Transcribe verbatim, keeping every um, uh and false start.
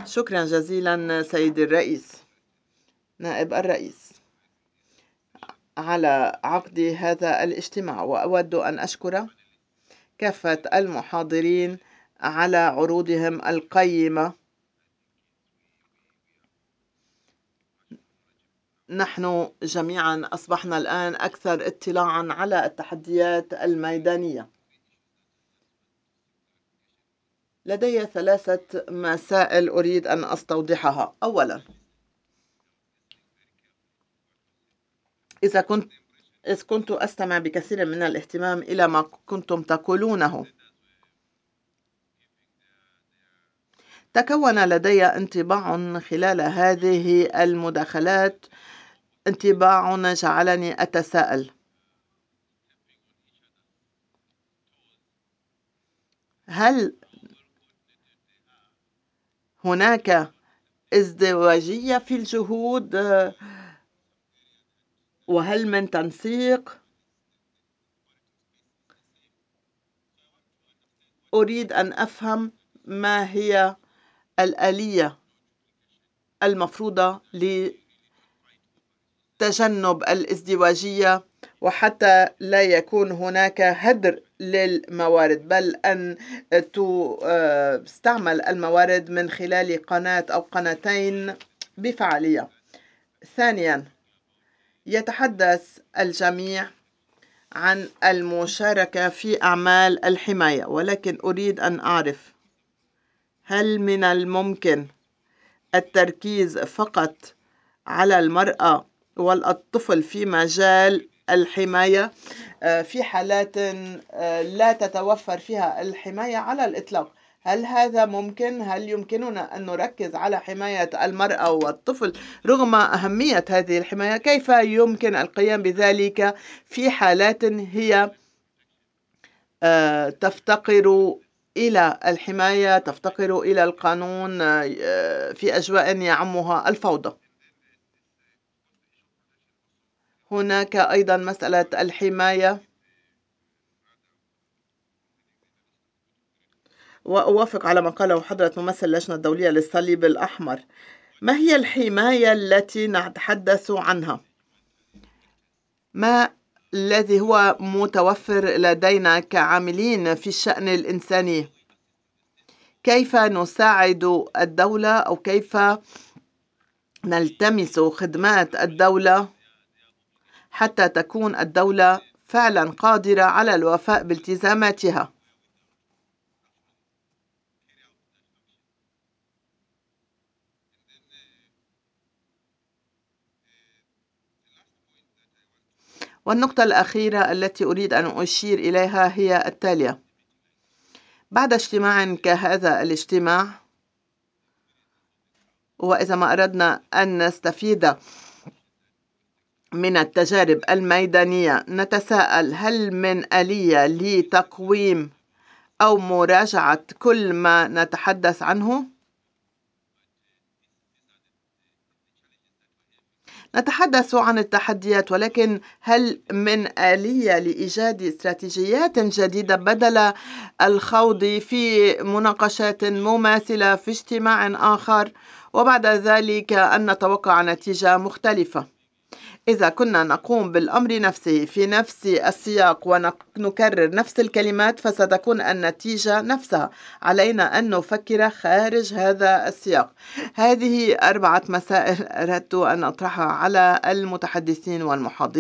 شكرا جزيلا سيدي الرئيس نائب الرئيس على عقد هذا الاجتماع، وأود أن أشكر كافة المحاضرين على عروضهم القيمة. نحن جميعا أصبحنا الآن أكثر اطلاعا على التحديات الميدانية. لدي ثلاثة مسائل أريد أن أستوضحها. أولا، إذا كنت إذ كنت أستمع بكثير من الاهتمام إلى ما كنتم تقولونه، تكون لدي انطباع خلال هذه المداخلات، انطباع جعلني أتساءل: هل هناك ازدواجية في الجهود، وهل من تنسيق؟ أريد أن أفهم ما هي الآلية المفروضة لتجنب الازدواجية، وحتى لا يكون هناك هدر للموارد، بل أن تستعمل الموارد من خلال قناة أو قناتين بفعالية. ثانيا، يتحدث الجميع عن المشاركة في أعمال الحماية، ولكن أريد أن أعرف: هل من الممكن التركيز فقط على المرأة والطفل في مجال الحماية في حالات لا تتوفر فيها الحماية على الإطلاق؟ هل هذا ممكن؟ هل يمكننا أن نركز على حماية المرأة والطفل رغم أهمية هذه الحماية؟ كيف يمكن القيام بذلك في حالات هي تفتقر إلى الحماية، تفتقر إلى القانون، في أجواء يعمها الفوضى؟ هناك أيضا مسألة الحماية، وأوافق على ما قاله حضرة ممثل اللجنة الدولية للصليب الأحمر. ما هي الحماية التي نتحدث عنها؟ ما الذي هو متوفر لدينا كعاملين في الشأن الإنساني؟ كيف نساعد الدولة، أو كيف نلتمس خدمات الدولة حتى تكون الدولة فعلا قادرة على الوفاء بالتزاماتها؟ والنقطة الأخيرة التي أريد أن أشير إليها هي التالية: بعد اجتماع كهذا الاجتماع، وإذا ما أردنا أن نستفيد من التجارب الميدانية، نتساءل: هل من آلية لتقويم أو مراجعة كل ما نتحدث عنه؟ نتحدث عن التحديات، ولكن هل من آلية لإيجاد استراتيجيات جديدة بدل الخوض في مناقشات مماثلة في اجتماع آخر وبعد ذلك أن نتوقع نتيجة مختلفة؟ إذا كنا نقوم بالأمر نفسه في نفس السياق ونكرر نفس الكلمات، فستكون النتيجة نفسها. علينا أن نفكر خارج هذا السياق. هذه أربعة مسائل أردت أن أطرحها على المتحدثين والمحاضرين.